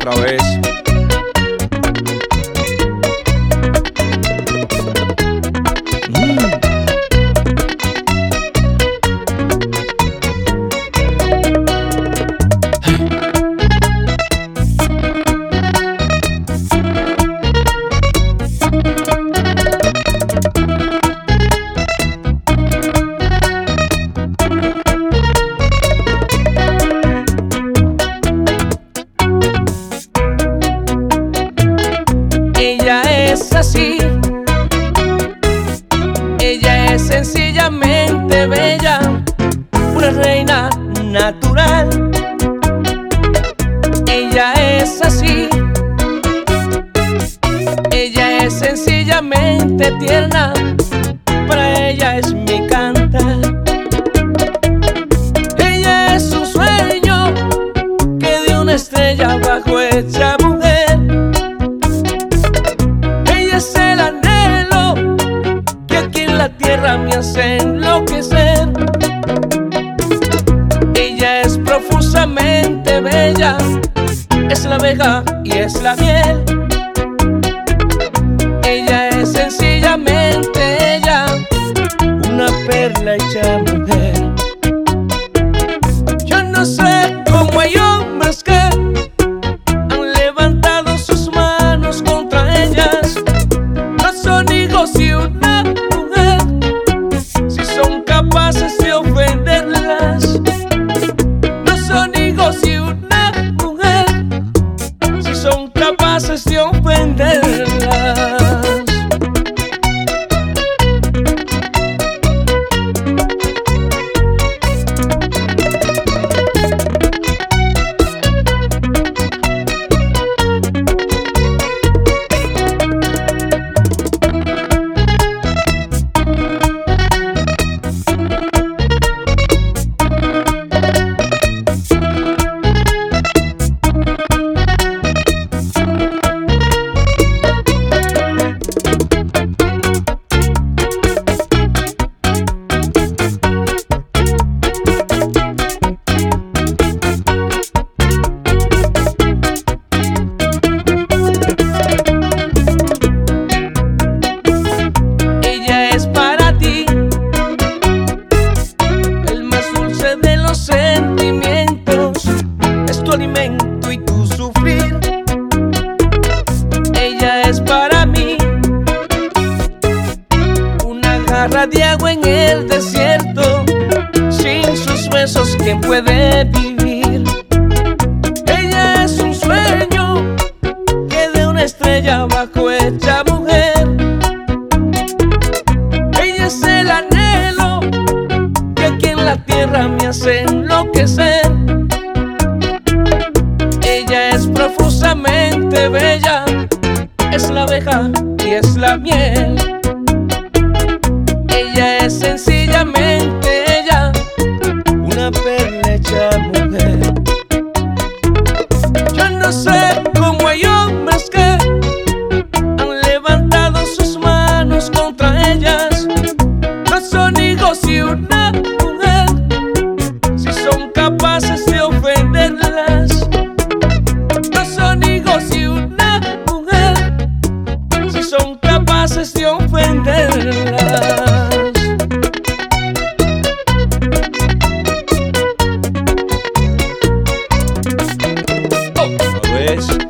otra vez. Es así, ella es sencillamente bella, una reina natural. Ella es así, ella es sencillamente tierna, para ella es mi cantar. Ella es un sueño que de una estrella bajo hecha mujer. Es el anhelo que aquí en la tierra me hace enloquecer. Ella es profusamente bella, es la abeja y es la miel. Ella es sencillamente ella, una perla hecha mujer. Yo no sé cómo hay hombres que han levantado sus manos contra ellas. Son hijos de una mujer, si son capaces de ofenderlas. No son hijos de una mujer, si son capaces de ofenderlas. Alimento y tu sufrir. Ella es para mí una jarra de agua en el desierto. Sin sus besos, ¿quién puede vivir? Ella es un sueño que de una estrella bajo hecha mujer. Ella es el anhelo que aquí en la tierra me hace enloquecer. Ella es profusamente bella, es la abeja y es la miel. Ella es sencillamente ella, una perla hecha mujer. Yo no sé cómo hay hombres que han levantado sus manos contra ellas. No son hijos de una mujer, si son capaces de ofenderlas. Son capaces de ofenderlas. Otra vez.